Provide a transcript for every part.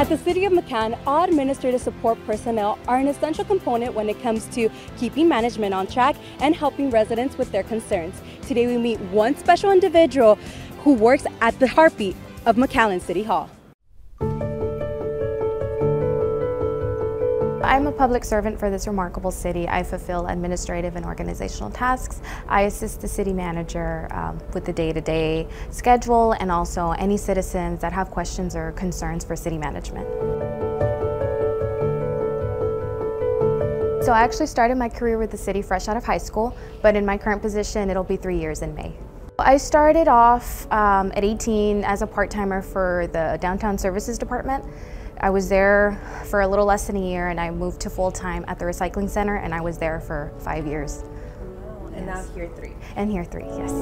At the City of McAllen, all administrative support personnel are an essential component when it comes to keeping management on track and helping residents with their concerns. Today we meet one special individual who works at the heartbeat of McAllen City Hall. I'm a public servant for this remarkable city. I fulfill administrative and organizational tasks. I assist the city manager with the day-to-day schedule and also any citizens that have questions or concerns for city management. So I actually started my career with the city fresh out of high school, but in my current position it'll be 3 years in May. I started off at 18 as a part-timer for the Downtown Services Department. I was there for a little less than a year and I moved to full-time at the Recycling Center and I was there for 5 years. Oh, and yes. Now here 3. And here 3, yes.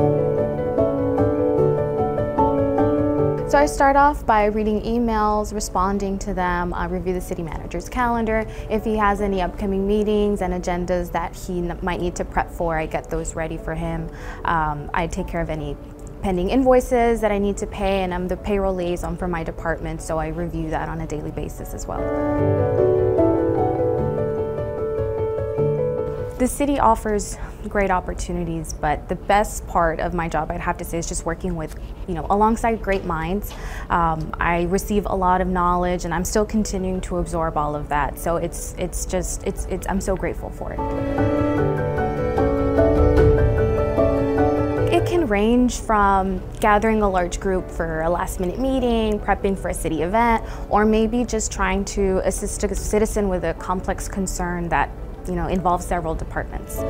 So I start off by reading emails, responding to them, review the city manager's calendar. If he has any upcoming meetings and agendas that he might need to prep for, I get those ready for him. I take care of any pending invoices that I need to pay, and I'm the payroll liaison for my department, so I review that on a daily basis as well. The city offers great opportunities, but the best part of my job, I'd have to say, is just working with, alongside great minds. I receive a lot of knowledge, and I'm still continuing to absorb all of that. So I'm so grateful for it. It can range from gathering a large group for a last-minute meeting, prepping for a city event, or maybe just trying to assist a citizen with a complex concern that involves several departments.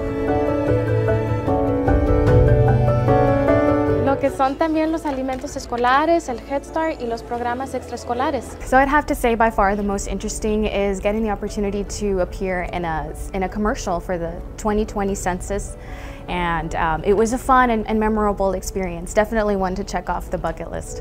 Lo que son también los alimentos escolares, el Head Start y los programas extraescolares. So I'd have to say by far the most interesting is getting the opportunity to appear in a commercial for the 2020 census. And it was a fun and memorable experience. Definitely one to check off the bucket list.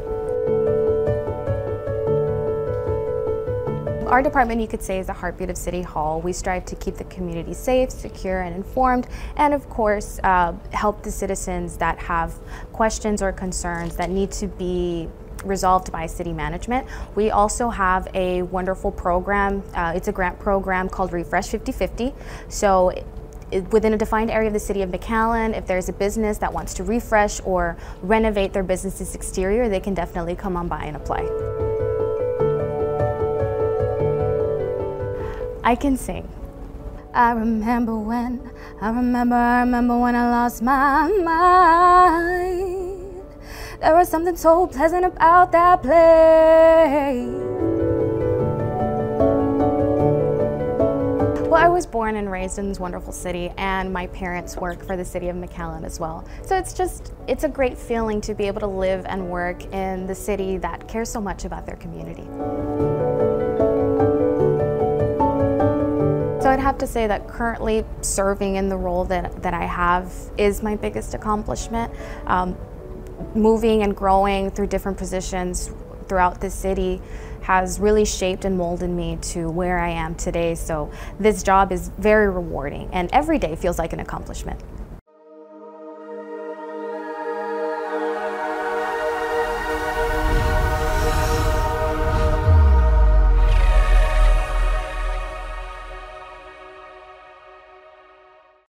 Our department, you could say, is the heartbeat of City Hall. We strive to keep the community safe, secure, and informed, and of course, help the citizens that have questions or concerns that need to be resolved by city management. We also have a wonderful program. It's a grant program called Refresh 50/50. So within a defined area of the city of McAllen, if there's a business that wants to refresh or renovate their business's exterior, they can definitely come on by and apply. I can sing. I remember when I lost my mind. There was something so pleasant about that place. Well, I was born and raised in this wonderful city, and my parents work for the city of McAllen as well. So it's a great feeling to be able to live and work in the city that cares so much about their community. So I'd have to say that currently serving in the role that I have is my biggest accomplishment. Moving and growing through different positions throughout the city has really shaped and molded me to where I am today. So this job is very rewarding, and every day feels like an accomplishment.